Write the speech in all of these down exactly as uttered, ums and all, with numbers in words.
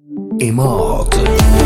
اماد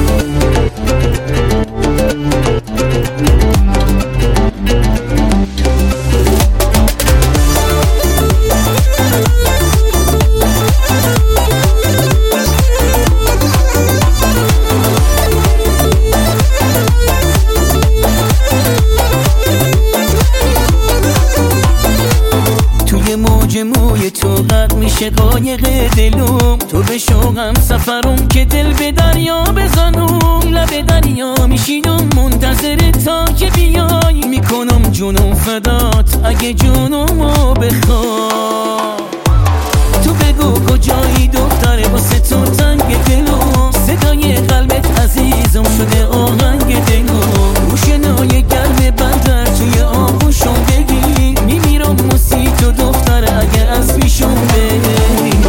موج موی تو غرق میشه قایق دلوم، تو به شوقم سفرم که دل به دریا بزنم. لب دریا میشینم منتظر تا که بیای، میکنم جونم فدات اگه جونمو بخوای. تو بگو کجایی دختره واسه تو تنگ دلم، صدای قلبت عزیزم شده آهنگ دلم. روشنای گرم بندر توی آغوشم بگیر، میمیرم موسی تو دختره اگه از پیشم بری.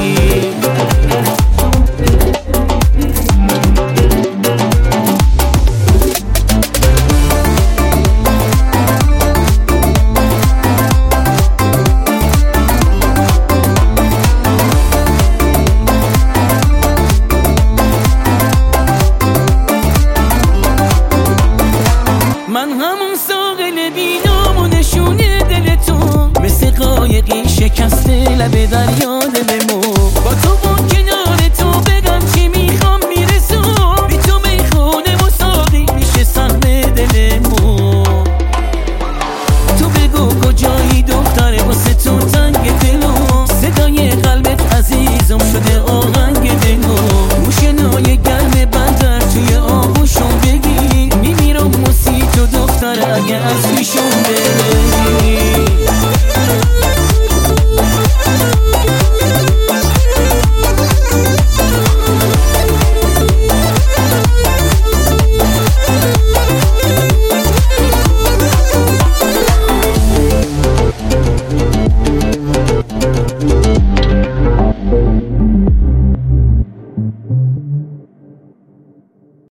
من همون ساقل بینام و نشونه دل تو، مثل قایقی شکسته لب دریا دلمو. با تو با کنار تو بگم چی میخوام میرسم، بی تو میخونه و ساقی میشه سهم دلمو. تو بگو کجایی دختره واسه تو تنگ دلم، صدای قلبت عزیزم شده آقا